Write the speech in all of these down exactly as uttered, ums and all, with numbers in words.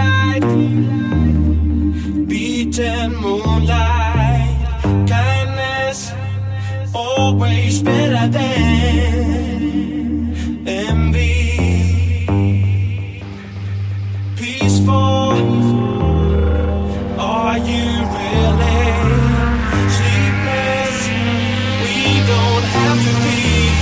daylight, beaten moonlight, kindness always better than envy. Peaceful, are you really? Sleepless, we don't have to be.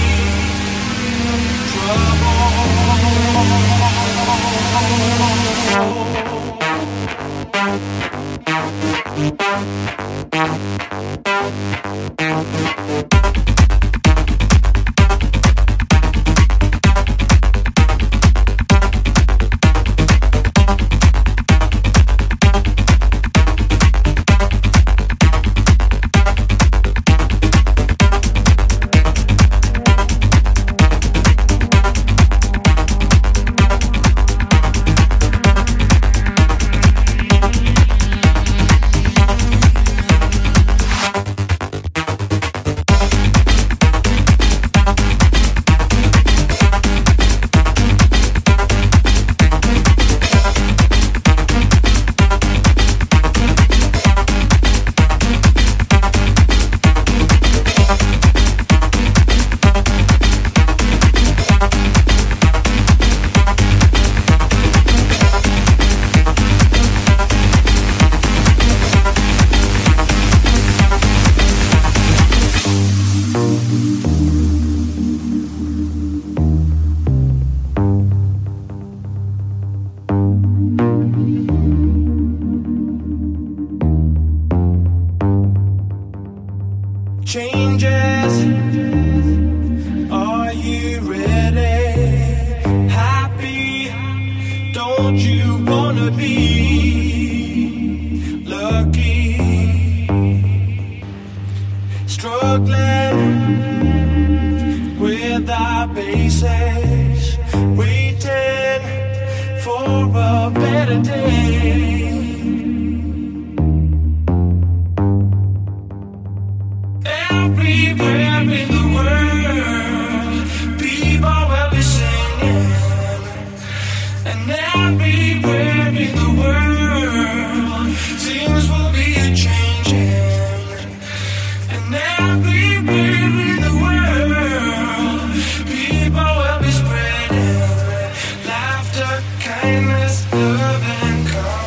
Changes, are you ready? Happy, don't you wanna be lucky? Struggling with our basics, waiting for a better day. Everywhere in the world, people will be singing, and everywhere in the world, things will be changing, and everywhere in the world, people will be spreading laughter, kindness, love, and calm.